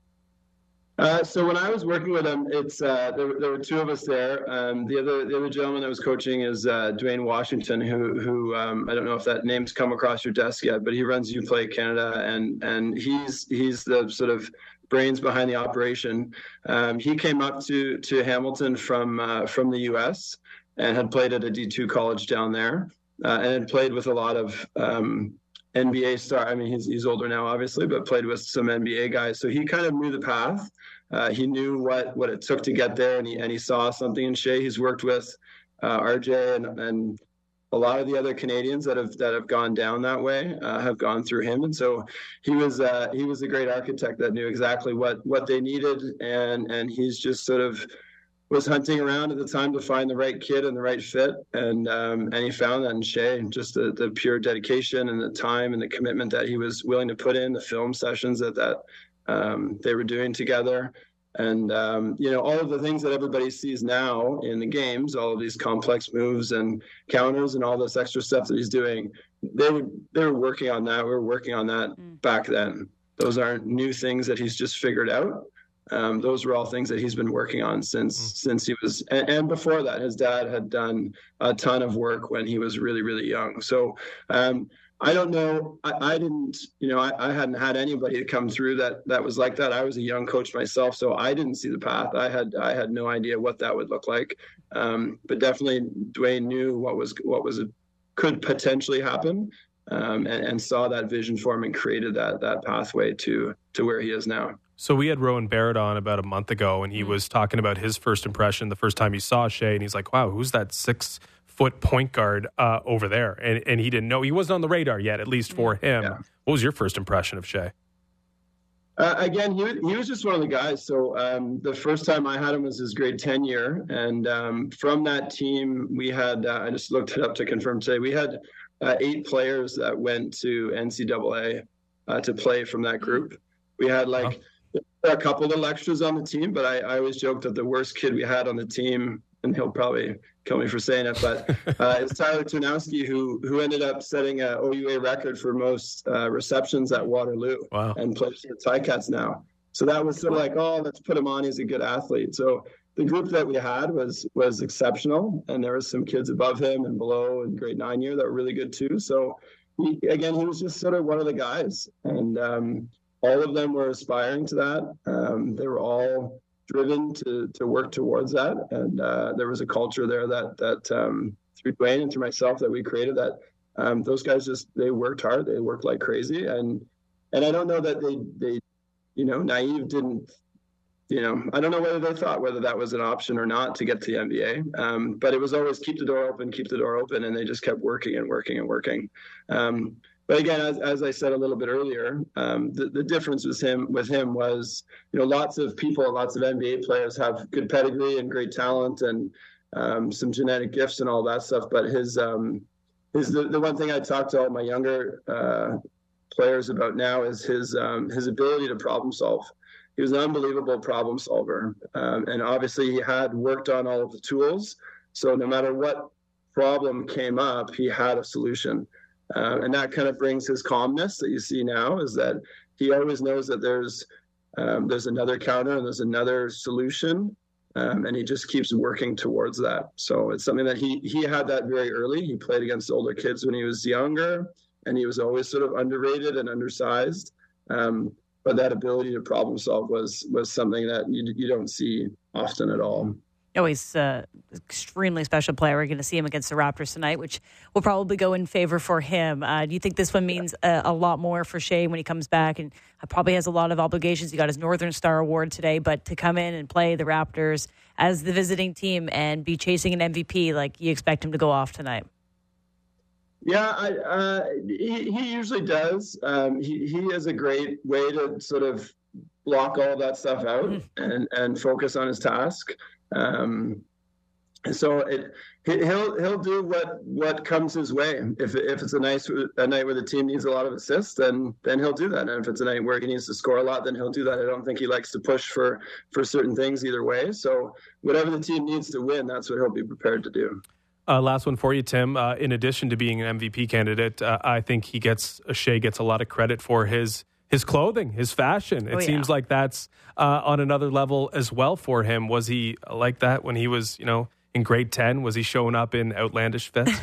Uh, so when I was working with him, it's uh, there, there were two of us there. Um, the other the other gentleman that was coaching is uh, Dwayne Washington, who who um, I don't know if that name's come across your desk yet, but he runs UPlay Canada, and and he's he's the sort of brains behind the operation. Um, he came up to to Hamilton from uh, from the U S and had played at a D two college down there, uh, and had played with a lot of um, N B A star. I mean, he's he's older now, obviously, but played with some N B A guys. So he kind of knew the path. Uh, he knew what, what it took to get there, and he and he saw something in Shea. He's worked with uh, R J and, and a lot of the other Canadians that have that have gone down that way uh, have gone through him, and so he was uh, he was a great architect that knew exactly what what they needed, and and he's just sort of was hunting around at the time to find the right kid and the right fit, and um, and he found that in Shea. Just the, the pure dedication and the time and the commitment that he was willing to put in, the film sessions that that um, they were doing together, and um, you know, all of the things that everybody sees now in the games, all of these complex moves and counters and all this extra stuff that he's doing, they were they were working on that. We were working on that mm. back then. Those aren't new things that he's just figured out. Um, those were all things that he's been working on since mm. since he was, and, and before that, his dad had done a ton of work when he was really, really young. So um, I don't know. I, I didn't, you know, I, I hadn't had anybody to come through that that was like that. I was a young coach myself, so I didn't see the path. I had I had no idea what that would look like. Um, but definitely, Dwayne knew what was what was could potentially happen, um, and, and saw that vision for him and created that that pathway to to where he is now. So we had Rowan Barrett on about a month ago, and he was talking about his first impression the first time he saw Shea, and he's like, wow, who's that six-foot point guard uh, over there? And and he didn't know. He wasn't on the radar yet, at least for him. Yeah. What was your first impression of Shea? Uh, again, he, he was just one of the guys. So um, the first time I had him was his grade ten year. And um, from that team, we had, uh, I just looked it up to confirm today, we had uh, eight players that went to N C double A uh, to play from that group. We had like... Oh. A couple little extras on the team, but I, I always joke that the worst kid we had on the team, and he'll probably kill me for saying it, but uh, it's Tyler Ternowski, who who ended up setting a O U A record for most uh, receptions at Waterloo. Wow. And plays for the Ticats now. So that was sort of like, oh, let's put him on. He's a good athlete. So the group that we had was was exceptional, and there was some kids above him and below in grade nine year that were really good too. So he, again, he was just sort of one of the guys, and um, all of them were aspiring to that. Um, they were all driven to to work towards that, and uh, there was a culture there that that um, through Dwayne and through myself that we created. That um, those guys just they worked hard, they worked like crazy, and and I don't know that they they you know naive didn't you know, I don't know whether they thought whether that was an option or not to get to the N B A. Um, but it was always keep the door open, keep the door open, and they just kept working and working and working. Um, but again, as, as I said a little bit earlier, um, the, the difference with him with him was, you know, lots of people, lots of N B A players have good pedigree and great talent and um, some genetic gifts and all that stuff. But his um, his the, the one thing I talk to all my younger uh, players about now is his um, his ability to problem solve. He was an unbelievable problem solver. Um, and obviously he had worked on all of the tools. So no matter what problem came up, he had a solution. Uh, and that kind of brings his calmness that you see now, is that he always knows that there's um, there's another counter and there's another solution. Um, and he just keeps working towards that. So it's something that he he had that very early. He played against older kids when he was younger, and he was always sort of underrated and undersized. Um, But that ability to problem solve was was something that you you don't see often at all. Oh, he's an extremely special player. We're going to see him against the Raptors tonight, which will probably go in favor for him. Uh, do you think this one means a, a lot more for Shea when he comes back? And probably has a lot of obligations. He got his Northern Star Award today, but to come in and play the Raptors as the visiting team and be chasing an M V P, like, you expect him to go off tonight? Yeah, I, uh, he, he usually does. Um, he, he has a great way to sort of block all that stuff out and, and focus on his task. Um, so it, he'll he'll do what, what comes his way. If if it's a nice a night where the team needs a lot of assists, then then he'll do that. And if it's a night where he needs to score a lot, then he'll do that. I don't think he likes to push for for certain things either way. So whatever the team needs to win, that's what he'll be prepared to do. Uh, last one for you, Tim. Uh, in addition to being an M V P candidate, uh, I think he gets Shea gets a lot of credit for his his clothing, his fashion. It oh, yeah. seems like that's uh, on another level as well for him. Was he like that when he was, you know, in grade ten? Was he showing up in outlandish fits?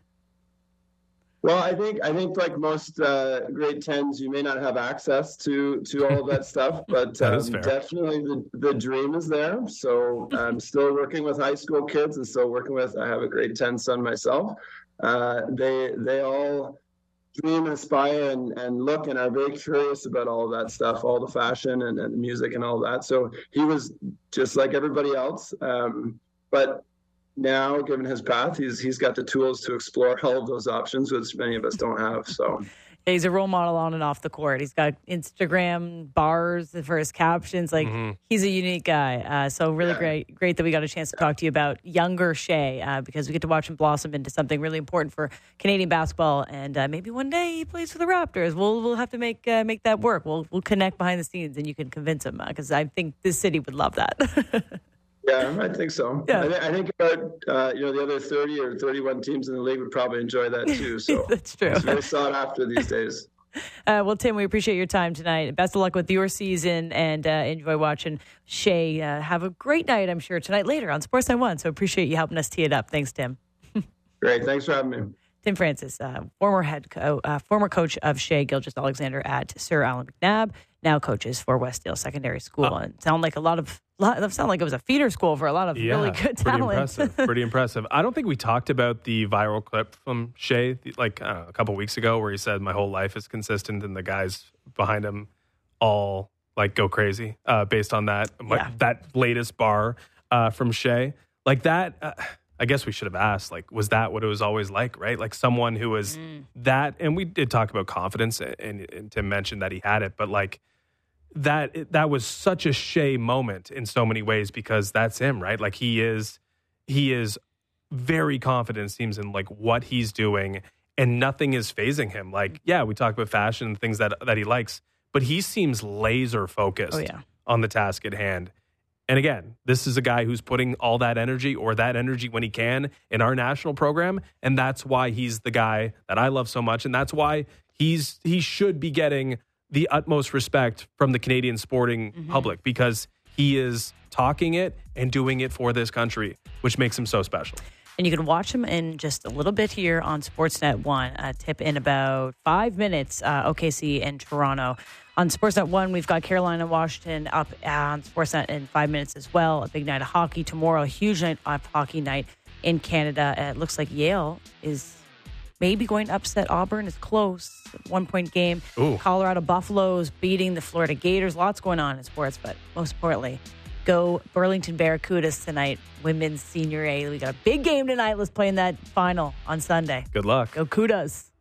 Well, I think I think like most uh, grade tens, you may not have access to to all of that stuff, but um, definitely the, the dream is there. So I'm still working with high school kids and still working with. I have a grade ten son myself. Uh, they they all dream, aspire, and, and look and are very curious about all of that stuff, all the fashion and, and music and all that. So he was just like everybody else, um, but. Now, given his path, he's he's got the tools to explore all of those options, which many of us don't have. So he's a role model on and off the court. He's got Instagram bars for his captions. Like mm-hmm. he's a unique guy. Uh, so really yeah. great, great that we got a chance to talk to you about younger Shea uh, because we get to watch him blossom into something really important for Canadian basketball. And uh, maybe one day he plays for the Raptors. We'll we'll have to make uh, make that work. We'll we'll connect behind the scenes, and you can convince him because uh, I think this city would love that. Yeah, I think so. Yeah. I, th- I think about uh, you know the other thirty or thirty-one teams in the league would probably enjoy that too. So that's true. It's very sought after these days. Uh, well, Tim, we appreciate your time tonight. Best of luck with your season, and uh, enjoy watching Shea uh, have a great night. I'm sure tonight later on Sportsnet one. So appreciate you helping us tee it up. Thanks, Tim. Great. Thanks for having me. Tim Francis, uh, former head, co- uh, former coach of Shea Gilgeous-Alexander at Sir Alan McNabb, now coaches for Westdale Secondary School, oh. and sound like a lot of sound like it was a feeder school for a lot of yeah, really good pretty talent. Impressive, pretty impressive. I don't think we talked about the viral clip from Shea like I don't know, a couple weeks ago, where he said, "My whole life is consistent," and the guys behind him all like go crazy uh, based on that yeah. that latest bar uh, from Shea, like that. Uh, I guess we should have asked, like, was that what it was always like, right? Like someone who was mm. that, and we did talk about confidence, and, and Tim mentioned that he had it, but like that, that was such a Shea moment in so many ways because that's him, right? Like he is, he is very confident, it seems, in like what he's doing, and nothing is phasing him. Like, yeah, we talk about fashion and things that, that he likes, but he seems laser focused oh, yeah. on the task at hand. And again, this is a guy who's putting all that energy or that energy when he can in our national program. And that's why he's the guy that I love so much. And that's why he's he should be getting the utmost respect from the Canadian sporting mm-hmm. public, because he is talking it and doing it for this country, which makes him so special. And you can watch him in just a little bit here on Sportsnet one. Uh, tip in about five minutes, uh, O K C and Toronto. On Sportsnet one, we've got Carolina, Washington up on Sportsnet in five minutes as well. A big night of hockey tomorrow, a huge night of hockey night in Canada. Uh, it looks like Yale is maybe going to upset Auburn. It's close. One point game. Ooh. Colorado Buffaloes beating the Florida Gators. Lots going on in sports, but most importantly, go Burlington Barracudas tonight. Women's Senior A. We got a big game tonight. Let's play in that final on Sunday. Good luck. Go Cudas.